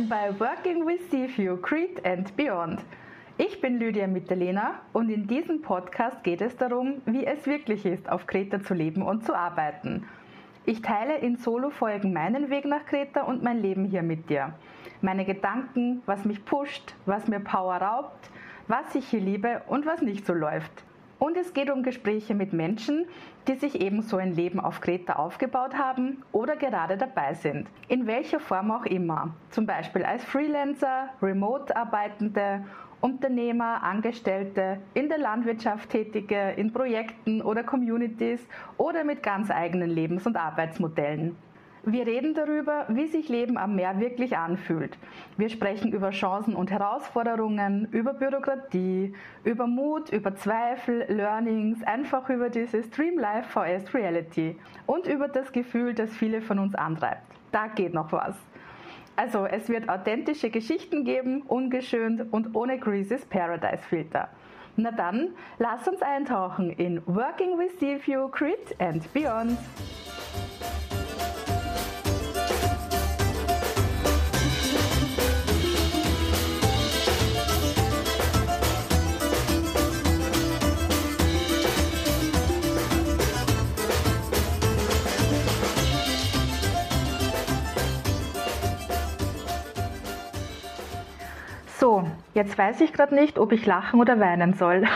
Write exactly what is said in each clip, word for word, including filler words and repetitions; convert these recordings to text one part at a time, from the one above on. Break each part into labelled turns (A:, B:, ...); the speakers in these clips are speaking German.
A: Willkommen bei Working with Seaview, Crete and Beyond. Ich bin Lydia Mitterlehner und in diesem Podcast geht es darum, wie es wirklich ist, auf Kreta zu leben und zu arbeiten. Ich teile in Solo-Folgen meinen Weg nach Kreta und mein Leben hier mit dir. Meine Gedanken, was mich pusht, was mir Power raubt, was ich hier liebe und was nicht so läuft. Und es geht um Gespräche mit Menschen, die sich ebenso ein Leben auf Kreta aufgebaut haben oder gerade dabei sind. In welcher Form auch immer. Zum Beispiel als Freelancer, Remote-Arbeitende, Unternehmer, Angestellte, in der Landwirtschaft Tätige, in Projekten oder Communities oder mit ganz eigenen Lebens- und Arbeitsmodellen. Wir reden darüber, wie sich Leben am Meer wirklich anfühlt. Wir sprechen über Chancen und Herausforderungen, über Bürokratie, über Mut, über Zweifel, Learnings, einfach über diese Stream Life V S Reality und über das Gefühl, das viele von uns antreibt. Da geht noch was. Also es wird authentische Geschichten geben, ungeschönt und ohne Greasy's Paradise Filter. Na dann, lass uns eintauchen in Working with Seaview, Crete and Beyond. So, jetzt weiß ich gerade nicht, ob ich lachen oder weinen soll.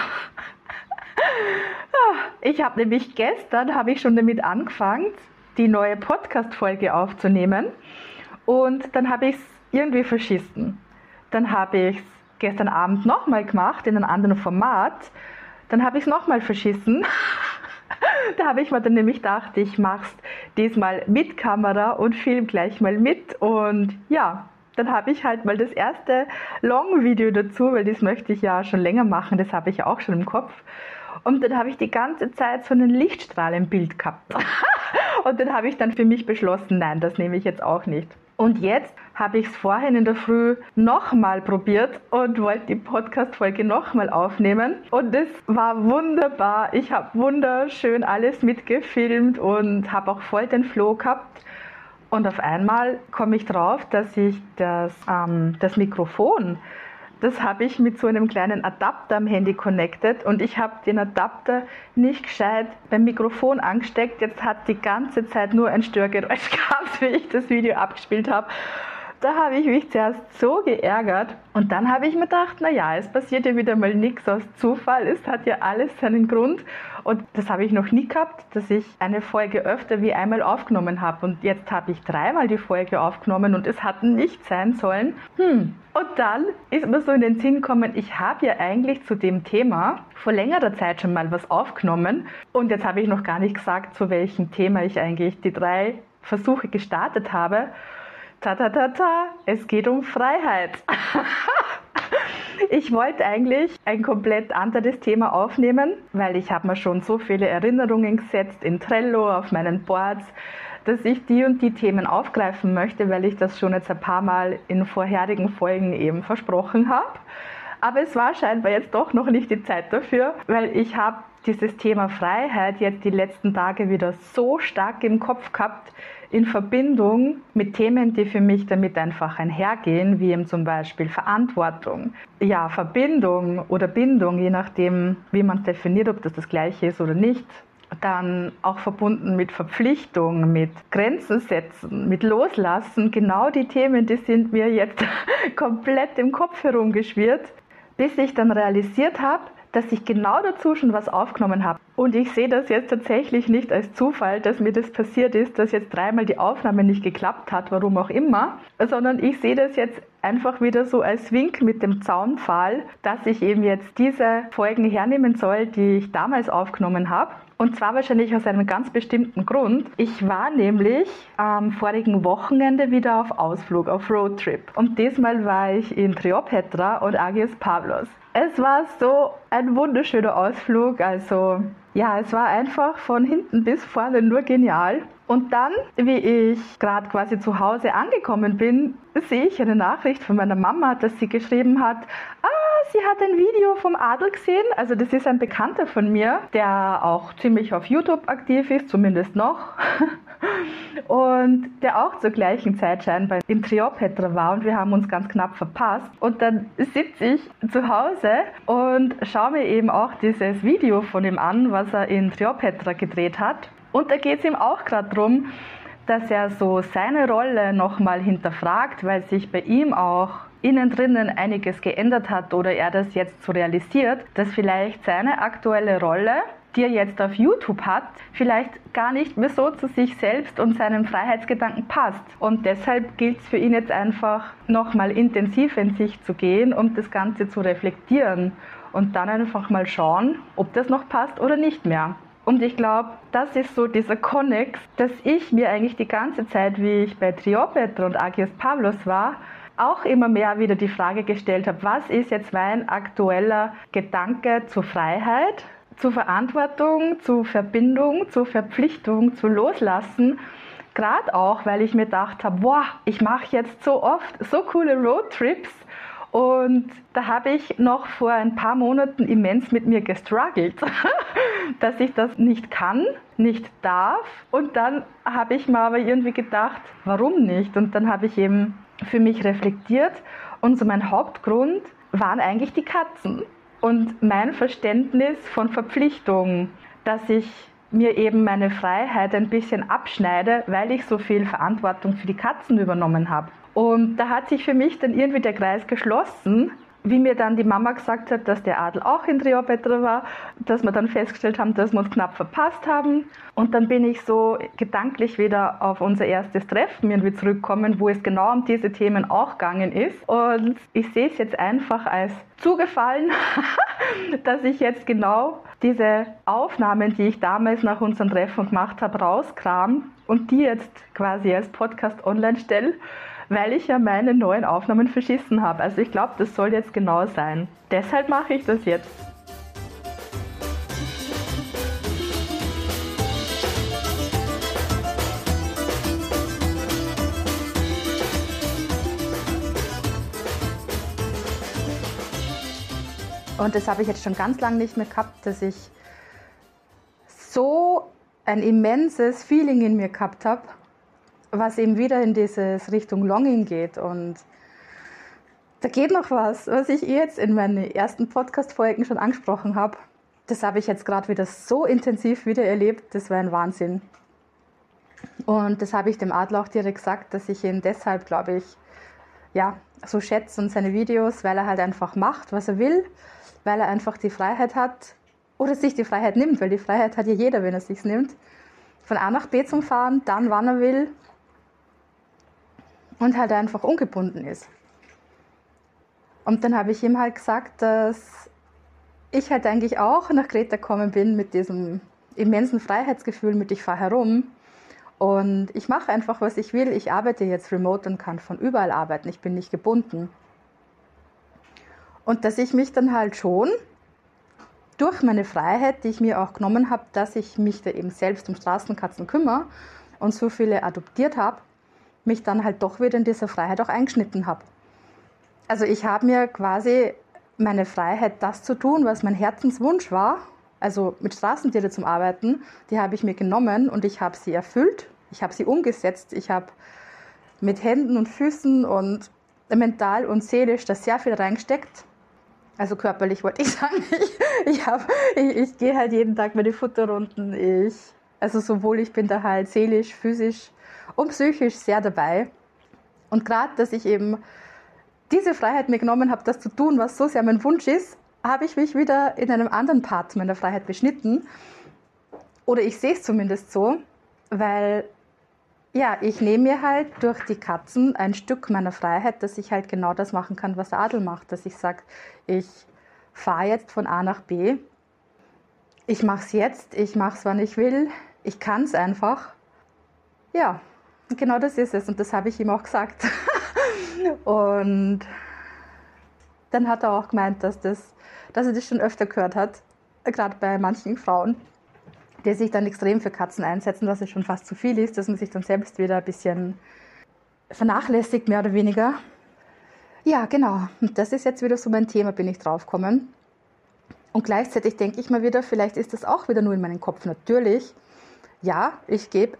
A: Ich habe nämlich gestern, habe ich schon damit angefangen, die neue Podcast-Folge aufzunehmen und dann habe ich es irgendwie verschissen. Dann habe ich es gestern Abend nochmal gemacht, in einem anderen Format, dann habe ich es nochmal verschissen. Da habe ich mir dann nämlich gedacht, ich mache es diesmal mit Kamera und film gleich mal mit und ja, dann habe ich halt mal das erste Long-Video dazu, weil das möchte ich ja schon länger machen, das habe ich auch schon im Kopf. Und dann habe ich die ganze Zeit so einen Lichtstrahl im Bild gehabt. Und dann habe ich dann für mich beschlossen, nein, das nehme ich jetzt auch nicht. Und jetzt habe ich es vorhin in der Früh nochmal probiert und wollte die Podcast-Folge nochmal aufnehmen. Und das war wunderbar. Ich habe wunderschön alles mitgefilmt und habe auch voll den Flow gehabt. Und auf einmal komme ich drauf, dass ich das, ähm, das Mikrofon, das habe ich mit so einem kleinen Adapter am Handy connected und ich habe den Adapter nicht gescheit beim Mikrofon angesteckt. Jetzt hat die ganze Zeit nur ein Störgeräusch gehabt, wie ich das Video abgespielt habe. Da habe ich mich zuerst so geärgert und dann habe ich mir gedacht, naja, es passiert ja wieder mal nichts aus Zufall, es hat ja alles seinen Grund und das habe ich noch nie gehabt, dass ich eine Folge öfter wie einmal aufgenommen habe und jetzt habe ich dreimal die Folge aufgenommen und es hat nicht sein sollen. Hm. Und dann ist mir so in den Sinn gekommen, ich habe ja eigentlich zu dem Thema vor längerer Zeit schon mal was aufgenommen und jetzt habe ich noch gar nicht gesagt, zu welchem Thema ich eigentlich die drei Versuche gestartet habe. Ta ta ta ta, es geht um Freiheit. Ich wollte eigentlich ein komplett anderes Thema aufnehmen, weil ich habe mir schon so viele Erinnerungen gesetzt in Trello, auf meinen Boards, dass ich die und die Themen aufgreifen möchte, weil ich das schon jetzt ein paar Mal in vorherigen Folgen eben versprochen habe. Aber es war scheinbar jetzt doch noch nicht die Zeit dafür, weil ich habe dieses Thema Freiheit jetzt die letzten Tage wieder so stark im Kopf gehabt, in Verbindung mit Themen, die für mich damit einfach einhergehen, wie eben zum Beispiel Verantwortung, ja, Verbindung oder Bindung, je nachdem, wie man es definiert, ob das das Gleiche ist oder nicht. Dann auch verbunden mit Verpflichtung, mit Grenzen setzen, mit Loslassen. Genau die Themen, die sind mir jetzt komplett im Kopf herumgeschwirrt, bis ich dann realisiert habe, dass ich genau dazu schon was aufgenommen habe. Und ich sehe das jetzt tatsächlich nicht als Zufall, dass mir das passiert ist, dass jetzt dreimal die Aufnahme nicht geklappt hat, warum auch immer, sondern ich sehe das jetzt einfach wieder so als Wink mit dem Zaunpfahl, dass ich eben jetzt diese Folgen hernehmen soll, die ich damals aufgenommen habe. Und zwar wahrscheinlich aus einem ganz bestimmten Grund. Ich war nämlich am vorigen Wochenende wieder auf Ausflug, auf Roadtrip. Und diesmal war ich in Triopetra und Agios Pavlos. Es war so ein wunderschöner Ausflug, also ja, es war einfach von hinten bis vorne nur genial. Und dann, wie ich gerade quasi zu Hause angekommen bin, sehe ich eine Nachricht von meiner Mama, dass sie geschrieben hat, ah, sie hat ein Video vom Adel gesehen. Also das ist ein Bekannter von mir, der auch ziemlich auf YouTube aktiv ist, zumindest noch. und der auch zur gleichen Zeit scheinbar in Triopetra war und wir haben uns ganz knapp verpasst. Und dann sitze ich zu Hause und schaue mir eben auch dieses Video von ihm an, was er in Triopetra gedreht hat. Und da geht es ihm auch gerade darum, dass er so seine Rolle nochmal hinterfragt, weil sich bei ihm auch innen drinnen einiges geändert hat oder er das jetzt so realisiert, dass vielleicht seine aktuelle Rolle, die er jetzt auf YouTube hat, vielleicht gar nicht mehr so zu sich selbst und seinem Freiheitsgedanken passt. Und deshalb gilt es für ihn jetzt einfach nochmal intensiv in sich zu gehen, um das Ganze zu reflektieren und dann einfach mal schauen, ob das noch passt oder nicht mehr. Und ich glaube, das ist so dieser Konnex, dass ich mir eigentlich die ganze Zeit, wie ich bei Triopetra und Agios Pavlos war, auch immer mehr wieder die Frage gestellt habe, was ist jetzt mein aktueller Gedanke zur Freiheit, zur Verantwortung, zur Verbindung, zur Verpflichtung, zu Loslassen. Gerade auch, weil ich mir gedacht habe, boah, ich mache jetzt so oft so coole Roadtrips. Und da habe ich noch vor ein paar Monaten immens mit mir gestruggelt, dass ich das nicht kann, nicht darf. Und dann habe ich mir aber irgendwie gedacht, warum nicht? Und dann habe ich eben für mich reflektiert und so mein Hauptgrund waren eigentlich die Katzen und mein Verständnis von Verpflichtung, dass ich mir eben meine Freiheit ein bisschen abschneide, weil ich so viel Verantwortung für die Katzen übernommen habe. Und da hat sich für mich dann irgendwie der Kreis geschlossen, wie mir dann die Mama gesagt hat, dass der Adel auch in Triopetra war, dass wir dann festgestellt haben, dass wir uns knapp verpasst haben. Und dann bin ich so gedanklich wieder auf unser erstes Treffen irgendwie zurückgekommen, wo es genau um diese Themen auch gegangen ist. Und ich sehe es jetzt einfach als zugefallen, dass ich jetzt genau diese Aufnahmen, die ich damals nach unserem Treffen gemacht habe, rauskram und die jetzt quasi als Podcast online stelle, weil ich ja meine neuen Aufnahmen verschissen habe. Also ich glaube, das soll jetzt genau sein. Deshalb mache ich das jetzt. Und das habe ich jetzt schon ganz lange nicht mehr gehabt, dass ich so ein immenses Feeling in mir gehabt habe, was eben wieder in dieses Richtung Longing geht. Und da geht noch was, was ich jetzt in meinen ersten Podcast-Folgen schon angesprochen habe. Das habe ich jetzt gerade wieder so intensiv wieder erlebt, das war ein Wahnsinn. Und das habe ich dem Adler auch direkt gesagt, dass ich ihn deshalb, glaube ich, ja, so schätze und seine Videos, weil er halt einfach macht, was er will, weil er einfach die Freiheit hat oder sich die Freiheit nimmt, weil die Freiheit hat ja jeder, wenn er sich's nimmt, von A nach B zum Fahren, dann wann er will, und halt einfach ungebunden ist. Und dann habe ich ihm halt gesagt, dass ich halt eigentlich auch nach Kreta gekommen bin mit diesem immensen Freiheitsgefühl, mit ich fahre herum und ich mache einfach, was ich will. Ich arbeite jetzt remote und kann von überall arbeiten. Ich bin nicht gebunden. Und dass ich mich dann halt schon durch meine Freiheit, die ich mir auch genommen habe, dass ich mich da eben selbst um Straßenkatzen kümmere und so viele adoptiert habe, mich dann halt doch wieder in dieser Freiheit auch eingeschnitten habe. Also ich habe mir quasi meine Freiheit, das zu tun, was mein Herzenswunsch war, also mit Straßentieren zum Arbeiten, die habe ich mir genommen und ich habe sie erfüllt, ich habe sie umgesetzt, ich habe mit Händen und Füßen und mental und seelisch da sehr viel reingesteckt. Also körperlich wollte ich sagen, ich, ich, hab, ich, ich gehe halt jeden Tag meine Futterrunden, ich, also sowohl ich bin da halt seelisch, physisch und psychisch sehr dabei. Und gerade, dass ich eben diese Freiheit mir genommen habe, das zu tun, was so sehr mein Wunsch ist, habe ich mich wieder in einem anderen Part meiner Freiheit beschnitten. Oder ich sehe es zumindest so, weil ja, ich nehme mir halt durch die Katzen ein Stück meiner Freiheit, dass ich halt genau das machen kann, was der Adel macht. Dass ich sage, ich fahre jetzt von A nach B, ich mache es jetzt, ich mache es, wann ich will, ich kann es einfach. Ja, genau das ist es und das habe ich ihm auch gesagt. Und dann hat er auch gemeint, dass, das, dass er das schon öfter gehört hat, gerade bei manchen Frauen, die sich dann extrem für Katzen einsetzen, dass es schon fast zu viel ist, dass man sich dann selbst wieder ein bisschen vernachlässigt, mehr oder weniger. Ja, genau. Und das ist jetzt wieder so mein Thema, bin ich draufgekommen. Und gleichzeitig denke ich mir wieder, vielleicht ist das auch wieder nur in meinem Kopf. Natürlich, ja, ich gebe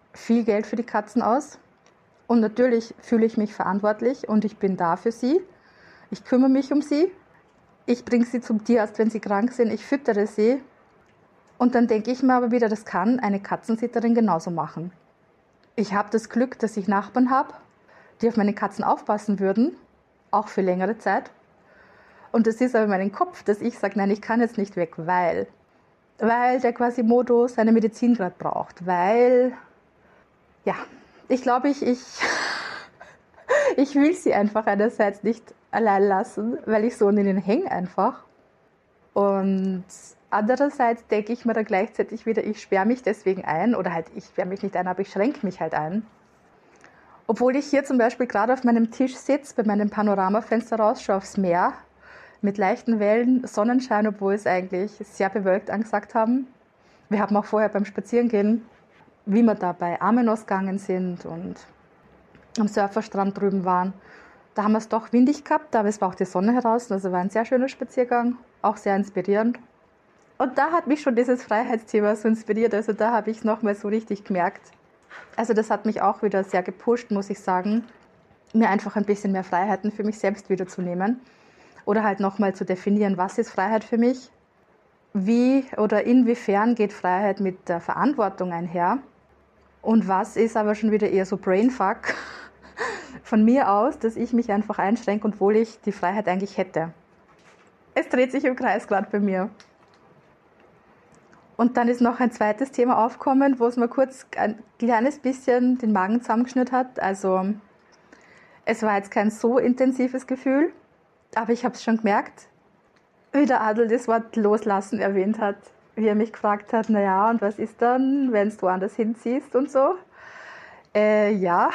A: viel Geld für die Katzen aus. Und natürlich fühle ich mich verantwortlich und ich bin da für sie. Ich kümmere mich um sie. Ich bringe sie zum Tierarzt, wenn sie krank sind. Ich füttere sie. Und dann denke ich mir aber wieder, das kann eine Katzensitterin genauso machen. Ich habe das Glück, dass ich Nachbarn habe, die auf meine Katzen aufpassen würden, auch für längere Zeit. Und das ist aber in meinem Kopf, dass ich sage, nein, ich kann jetzt nicht weg, weil, weil der Quasimodo seine Medizin gerade braucht, weil, ja, ich glaube, ich, ich, ich will sie einfach einerseits nicht allein lassen, weil ich so an ihnen hänge einfach. Und andererseits denke ich mir dann gleichzeitig wieder, ich sperre mich deswegen ein, oder halt, ich sperre mich nicht ein, aber ich schränke mich halt ein. Obwohl ich hier zum Beispiel gerade auf meinem Tisch sitze, bei meinem Panoramafenster rausschaue aufs Meer, mit leichten Wellen, Sonnenschein, obwohl es eigentlich sehr bewölkt angesagt haben. Wir haben auch vorher beim Spazierengehen, wie wir da bei Amenos gegangen sind und am Surferstrand drüben waren, da haben wir es doch windig gehabt, aber es war auch die Sonne heraus, also war ein sehr schöner Spaziergang, auch sehr inspirierend. Und da hat mich schon dieses Freiheitsthema so inspiriert, also da habe ich es nochmal so richtig gemerkt. Also das hat mich auch wieder sehr gepusht, muss ich sagen, mir einfach ein bisschen mehr Freiheiten für mich selbst wiederzunehmen. Oder halt nochmal zu definieren, was ist Freiheit für mich? Wie oder inwiefern geht Freiheit mit der Verantwortung einher? Und was ist aber schon wieder eher so Brainfuck von mir aus, dass ich mich einfach einschränke, obwohl ich die Freiheit eigentlich hätte. Es dreht sich im Kreis gerade bei mir. Und dann ist noch ein zweites Thema aufgekommen, wo es mir kurz ein kleines bisschen den Magen zusammengeschnürt hat. Also es war jetzt kein so intensives Gefühl, aber ich habe es schon gemerkt, wie der Adel das Wort Loslassen erwähnt hat, wie er mich gefragt hat, naja, und was ist dann, wenn du woanders hinziehst und so. Äh, ja,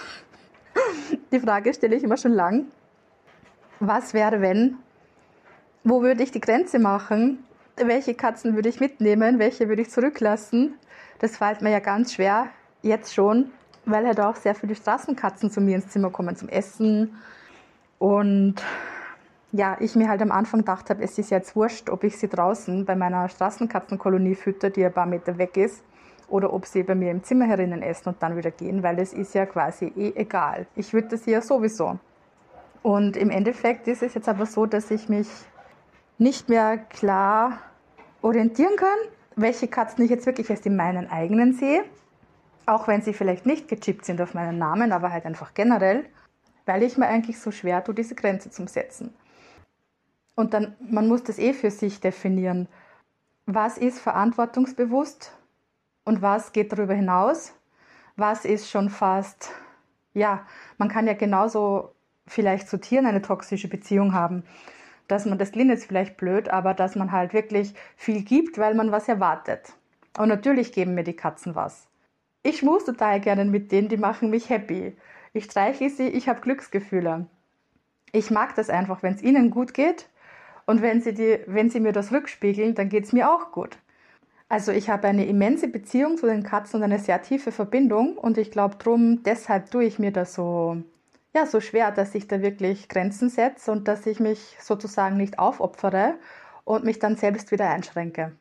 A: die Frage stelle ich immer schon lang. Was wäre, wenn? Wo würde ich die Grenze machen? Welche Katzen würde ich mitnehmen? Welche würde ich zurücklassen? Das fällt mir ja ganz schwer, jetzt schon, weil halt auch sehr viele Straßenkatzen zu mir ins Zimmer kommen zum Essen. Und ja, ich mir halt am Anfang gedacht habe, es ist jetzt wurscht, ob ich sie draußen bei meiner Straßenkatzenkolonie fütter, die ein paar Meter weg ist, oder ob sie bei mir im Zimmer herinnen essen und dann wieder gehen, weil es ist ja quasi eh egal. Ich würde sie ja sowieso. Und im Endeffekt ist es jetzt aber so, dass ich mich nicht mehr klar orientieren kann, welche Katzen ich jetzt wirklich als die meinen eigenen sehe, auch wenn sie vielleicht nicht gechippt sind auf meinen Namen, aber halt einfach generell, weil ich mir eigentlich so schwer tue, diese Grenze zu setzen. Und dann, man muss das eh für sich definieren. Was ist verantwortungsbewusst und was geht darüber hinaus? Was ist schon fast, ja, man kann ja genauso vielleicht zu Tieren eine toxische Beziehung haben, dass man, das klingt jetzt vielleicht blöd, aber dass man halt wirklich viel gibt, weil man was erwartet. Und natürlich geben mir die Katzen was. Ich schmuse total gerne mit denen, die machen mich happy. Ich streichle sie, ich habe Glücksgefühle. Ich mag das einfach, wenn es ihnen gut geht. Und wenn sie, die, wenn sie mir das rückspiegeln, dann geht es mir auch gut. Also ich habe eine immense Beziehung zu den Katzen und eine sehr tiefe Verbindung. Und ich glaube drum, deshalb tue ich mir das so, ja, so schwer, dass ich da wirklich Grenzen setze und dass ich mich sozusagen nicht aufopfere und mich dann selbst wieder einschränke.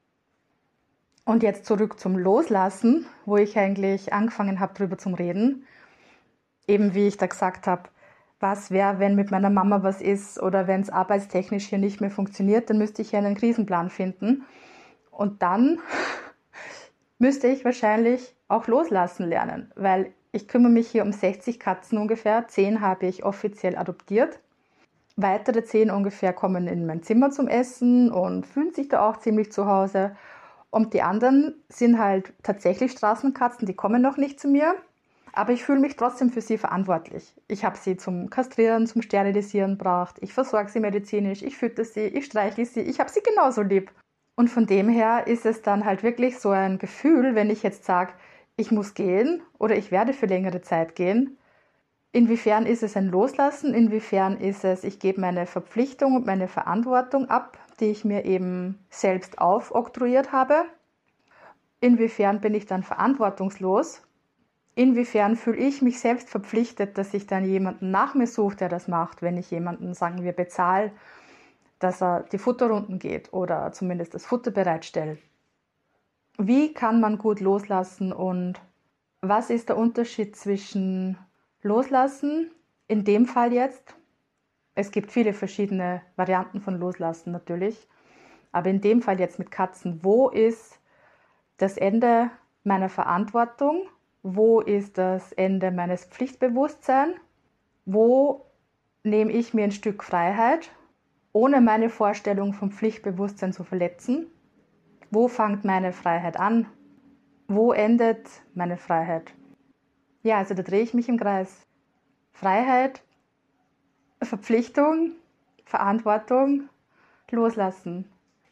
A: Und jetzt zurück zum Loslassen, wo ich eigentlich angefangen habe, drüber zu reden. Eben wie ich da gesagt habe, was wäre, wenn mit meiner Mama was ist oder wenn es arbeitstechnisch hier nicht mehr funktioniert, dann müsste ich hier einen Krisenplan finden. Und dann müsste ich wahrscheinlich auch loslassen lernen, weil ich kümmere mich hier um sechzig Katzen ungefähr, zehn habe ich offiziell adoptiert. Weitere zehn ungefähr kommen in mein Zimmer zum Essen und fühlen sich da auch ziemlich zu Hause. Und die anderen sind halt tatsächlich Straßenkatzen, die kommen noch nicht zu mir. Aber ich fühle mich trotzdem für sie verantwortlich. Ich habe sie zum Kastrieren, zum Sterilisieren gebracht. Ich versorge sie medizinisch, ich fütter sie, ich streichle sie. Ich habe sie genauso lieb. Und von dem her ist es dann halt wirklich so ein Gefühl, wenn ich jetzt sage, ich muss gehen oder ich werde für längere Zeit gehen. Inwiefern ist es ein Loslassen? Inwiefern ist es, ich gebe meine Verpflichtung und meine Verantwortung ab, die ich mir eben selbst aufoktroyiert habe? Inwiefern bin ich dann verantwortungslos? Inwiefern fühle ich mich selbst verpflichtet, dass ich dann jemanden nach mir suche, der das macht, wenn ich jemanden, sagen wir, bezahle, dass er die Futterrunden geht oder zumindest das Futter bereitstellt? Wie kann man gut loslassen und Was ist der Unterschied zwischen Loslassen, in dem Fall jetzt? Es gibt viele verschiedene Varianten von Loslassen natürlich, aber in dem Fall jetzt mit Katzen, wo ist das Ende meiner Verantwortung? Wo ist das Ende meines Pflichtbewusstseins? Wo nehme ich mir ein Stück Freiheit, ohne meine Vorstellung vom Pflichtbewusstsein zu verletzen? Wo fängt meine Freiheit an? Wo endet meine Freiheit? Ja, also da drehe ich mich im Kreis. Freiheit, Verpflichtung, Verantwortung, Loslassen.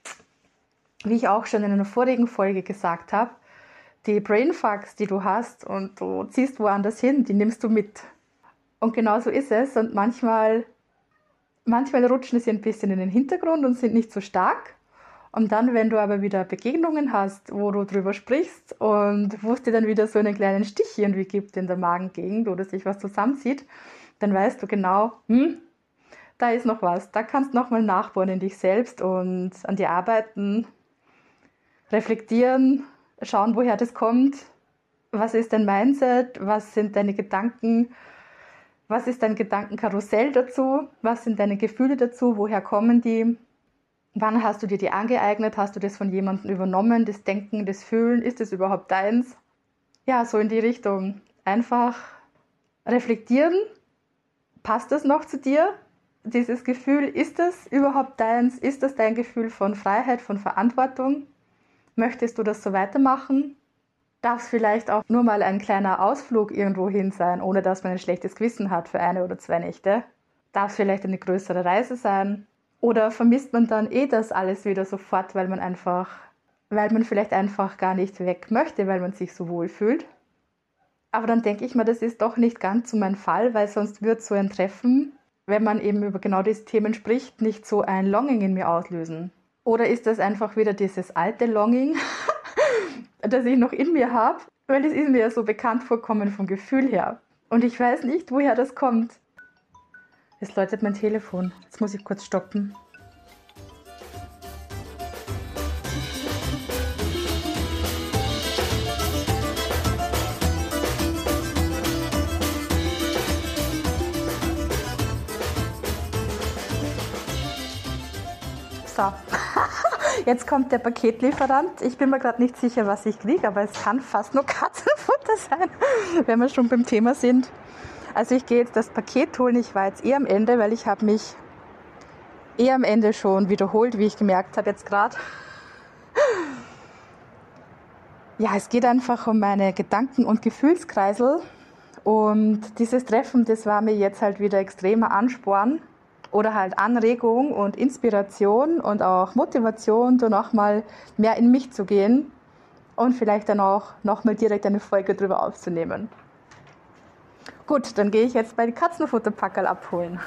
A: Wie ich auch schon in einer vorigen Folge gesagt habe, die Brainfucks, die du hast und du ziehst woanders hin, die nimmst du mit. Und genau so ist es. Und manchmal, manchmal rutschen sie ein bisschen in den Hintergrund und sind nicht so stark. Und dann, wenn du aber wieder Begegnungen hast, wo du drüber sprichst und wo es dir dann wieder so einen kleinen Stich irgendwie gibt in der Magengegend oder sich was zusammenzieht, dann weißt du genau, hm, da ist noch was. Da kannst du nochmal nachbohren in dich selbst und an dir arbeiten, reflektieren, schauen, woher das kommt. Was ist dein Mindset? Was sind deine Gedanken? Was ist dein Gedankenkarussell dazu? Was sind deine Gefühle dazu? Woher kommen die? Wann hast du dir die angeeignet? Hast du das von jemandem übernommen? Das Denken, das Fühlen, ist das überhaupt deins? Ja, so in die Richtung. Einfach reflektieren. Passt das noch zu dir? Dieses Gefühl, ist das überhaupt deins? Ist das dein Gefühl von Freiheit, von Verantwortung? Möchtest du das so weitermachen? Darf es vielleicht auch nur mal ein kleiner Ausflug irgendwo hin sein, ohne dass man ein schlechtes Gewissen hat für eine oder zwei Nächte? Darf es vielleicht eine größere Reise sein? Oder vermisst man dann eh das alles wieder sofort, weil man einfach, weil man vielleicht einfach gar nicht weg möchte, weil man sich so wohl fühlt? Aber dann denke ich mir, das ist doch nicht ganz so mein Fall, weil sonst wird so ein Treffen, wenn man eben über genau diese Themen spricht, nicht so ein Longing in mir auslösen. Oder ist das einfach wieder dieses alte Longing, das ich noch in mir habe? Weil das ist mir ja so bekannt vorkommen vom Gefühl her. Und ich weiß nicht, woher das kommt. Es läutet mein Telefon. Jetzt muss ich kurz stoppen. So, jetzt kommt der Paketlieferant. Ich bin mir gerade nicht sicher, was ich kriege, aber es kann fast nur Katzenfutter sein, wenn wir schon beim Thema sind. Also ich gehe jetzt das Paket holen. Ich war jetzt eh am Ende, weil ich habe mich eh am Ende schon wiederholt, wie ich gemerkt habe jetzt gerade. Ja, es geht einfach um meine Gedanken- und Gefühlskreisel. Und dieses Treffen, das war mir jetzt halt wieder extremer Ansporn oder halt Anregung und Inspiration und auch Motivation, da nochmal mehr in mich zu gehen und vielleicht dann auch nochmal direkt eine Folge drüber aufzunehmen. Gut, dann gehe ich jetzt bei den Katzenfutterpackerl abholen.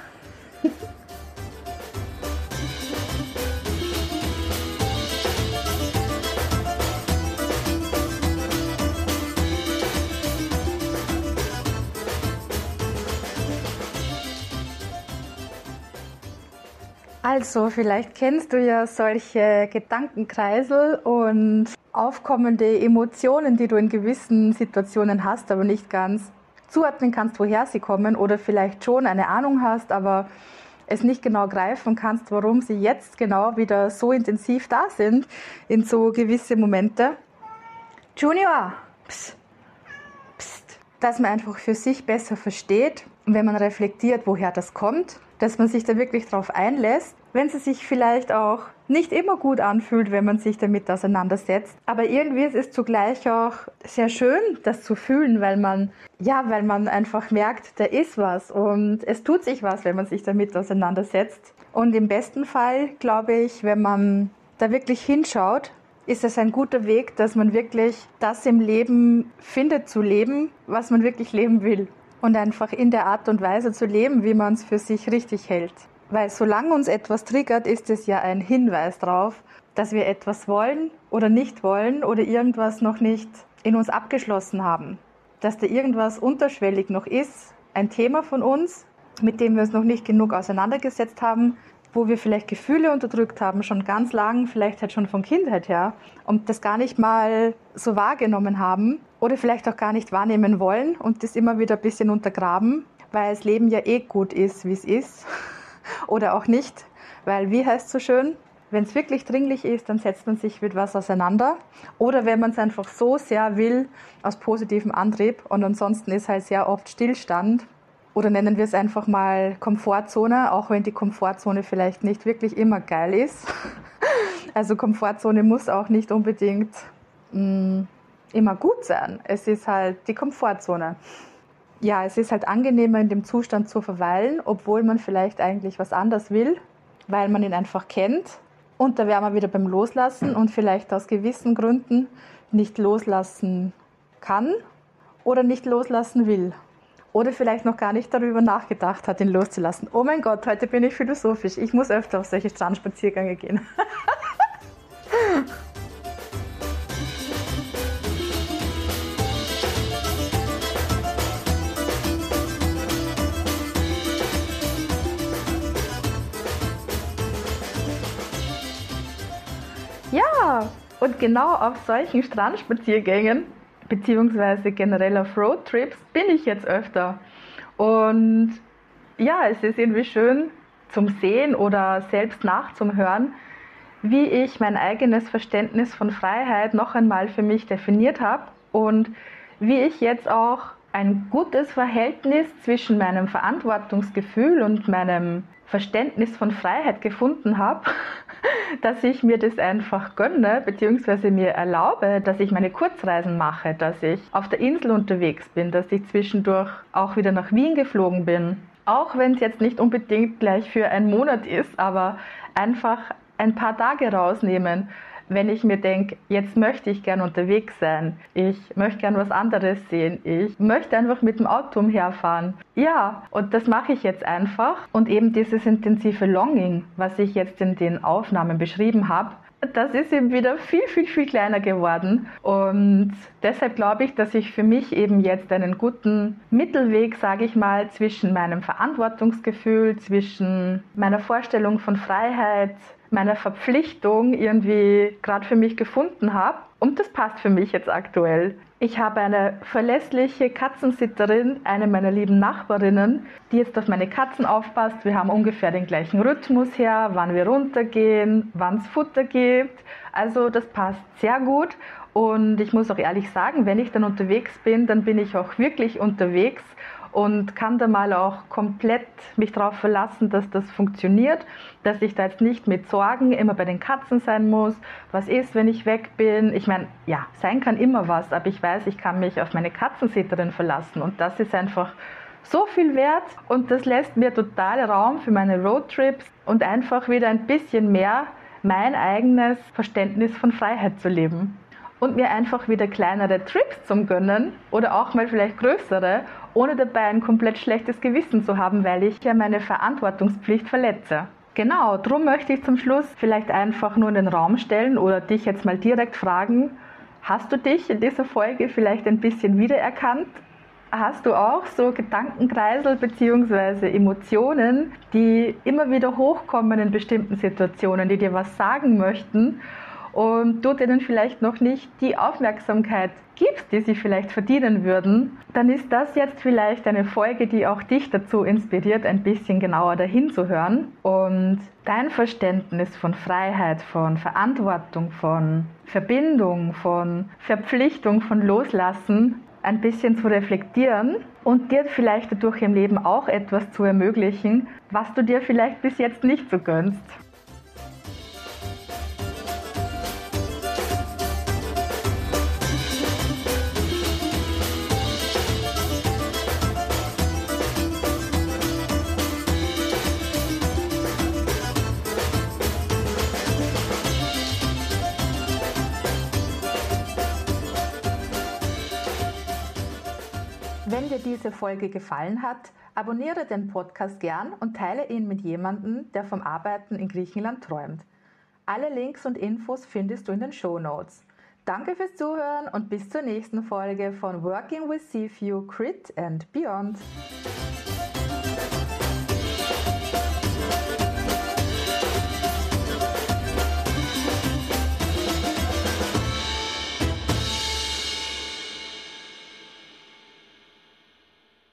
A: Also, vielleicht kennst du ja solche Gedankenkreisel und aufkommende Emotionen, die du in gewissen Situationen hast, aber nicht ganz zuordnen kannst, woher sie kommen, oder vielleicht schon eine Ahnung hast, aber es nicht genau greifen kannst, warum sie jetzt genau wieder so intensiv da sind in so gewisse Momente. Junior, psst, psst, dass man einfach für sich besser versteht, wenn man reflektiert, woher das kommt, dass man sich da wirklich drauf einlässt, wenn es sich vielleicht auch nicht immer gut anfühlt, wenn man sich damit auseinandersetzt. Aber irgendwie ist es zugleich auch sehr schön, das zu fühlen, weil man, ja, weil man einfach merkt, da ist was und es tut sich was, wenn man sich damit auseinandersetzt. Und im besten Fall, glaube ich, wenn man da wirklich hinschaut, ist es ein guter Weg, dass man wirklich das im Leben findet zu leben, was man wirklich leben will. Und einfach in der Art und Weise zu leben, wie man es für sich richtig hält. Weil solange uns etwas triggert, ist es ja ein Hinweis darauf, dass wir etwas wollen oder nicht wollen oder irgendwas noch nicht in uns abgeschlossen haben. Dass da irgendwas unterschwellig noch ist, ein Thema von uns, mit dem wir uns noch nicht genug auseinandergesetzt haben, wo wir vielleicht Gefühle unterdrückt haben, schon ganz lang, vielleicht halt schon von Kindheit her, und das gar nicht mal so wahrgenommen haben. oder vielleicht auch gar nicht wahrnehmen wollen und das immer wieder ein bisschen untergraben, weil das Leben ja eh gut ist, wie es ist oder auch nicht, weil wie heißt es so schön, wenn es wirklich dringlich ist, dann setzt man sich mit was auseinander oder wenn man es einfach so sehr will, aus positivem Antrieb und ansonsten ist halt sehr oft Stillstand oder nennen wir es einfach mal Komfortzone, auch wenn die Komfortzone vielleicht nicht wirklich immer geil ist. Also Komfortzone muss auch nicht unbedingt mh, immer gut sein. Es ist halt die Komfortzone. Ja, es ist halt angenehmer in dem Zustand zu verweilen, obwohl man vielleicht eigentlich was anderes will, weil man ihn einfach kennt. Und da wären wir wieder beim Loslassen und vielleicht aus gewissen Gründen nicht loslassen kann oder nicht loslassen will. Oder vielleicht noch gar nicht darüber nachgedacht hat, ihn loszulassen. Oh mein Gott, heute bin ich philosophisch. Ich muss öfter auf solche Strandspaziergänge gehen. Ja, und genau auf solchen Strandspaziergängen, beziehungsweise generell auf Roadtrips, bin ich jetzt öfter. Und ja, es ist irgendwie schön zum Sehen oder selbst nachzuhören, wie ich mein eigenes Verständnis von Freiheit noch einmal für mich definiert habe und wie ich jetzt auch ein gutes Verhältnis zwischen meinem Verantwortungsgefühl und meinem Verständnis von Freiheit gefunden habe, dass ich mir das einfach gönne, beziehungsweise mir erlaube, dass ich meine Kurzreisen mache, dass ich auf der Insel unterwegs bin, dass ich zwischendurch auch wieder nach Wien geflogen bin. Auch wenn es jetzt nicht unbedingt gleich für einen Monat ist, aber einfach ein paar Tage rausnehmen, wenn ich mir denke, jetzt möchte ich gern unterwegs sein, ich möchte gern was anderes sehen, ich möchte einfach mit dem Auto umherfahren. Ja, und das mache ich jetzt einfach. Und eben dieses intensive Longing, was ich jetzt in den Aufnahmen beschrieben habe, das ist eben wieder viel, viel, viel kleiner geworden. Und deshalb glaube ich, dass ich für mich eben jetzt einen guten Mittelweg, sage ich mal, zwischen meinem Verantwortungsgefühl, zwischen meiner Vorstellung von Freiheit, meiner Verpflichtung irgendwie gerade für mich gefunden habe. Und das passt für mich jetzt aktuell. Ich habe eine verlässliche Katzensitterin, eine meiner lieben Nachbarinnen, die jetzt auf meine Katzen aufpasst. Wir haben ungefähr den gleichen Rhythmus her, wann wir runtergehen, wann es Futter gibt. Also das passt sehr gut. Und ich muss auch ehrlich sagen, wenn ich dann unterwegs bin, dann bin ich auch wirklich unterwegs und kann da mal auch komplett mich darauf verlassen, dass das funktioniert, dass ich da jetzt nicht mit Sorgen immer bei den Katzen sein muss, was ist, wenn ich weg bin. Ich meine, ja, sein kann immer was, aber ich weiß, ich kann mich auf meine Katzensitterin verlassen und das ist einfach so viel wert und das lässt mir total Raum für meine Roadtrips und einfach wieder ein bisschen mehr mein eigenes Verständnis von Freiheit zu leben. Und mir einfach wieder kleinere Trips zum Gönnen oder auch mal vielleicht größere, ohne dabei ein komplett schlechtes Gewissen zu haben, weil ich ja meine Verantwortungspflicht verletze. Genau, darum möchte ich zum Schluss vielleicht einfach nur in den Raum stellen oder dich jetzt mal direkt fragen, hast du dich in dieser Folge vielleicht ein bisschen wiedererkannt? Hast du auch so Gedankenkreisel bzw. Emotionen, die immer wieder hochkommen in bestimmten Situationen, die dir was sagen möchten? Und du denen vielleicht noch nicht die Aufmerksamkeit gibst, die sie vielleicht verdienen würden, dann ist das jetzt vielleicht eine Folge, die auch dich dazu inspiriert, ein bisschen genauer dahin zu hören und dein Verständnis von Freiheit, von Verantwortung, von Verbindung, von Verpflichtung, von Loslassen ein bisschen zu reflektieren und dir vielleicht dadurch im Leben auch etwas zu ermöglichen, was du dir vielleicht bis jetzt nicht so gönnst. Wenn dir diese Folge gefallen hat, abonniere den Podcast gern und teile ihn mit jemandem, der vom Arbeiten in Griechenland träumt. Alle Links und Infos findest du in den Shownotes. Danke fürs Zuhören und bis zur nächsten Folge von Working with Seaview, Crit and Beyond.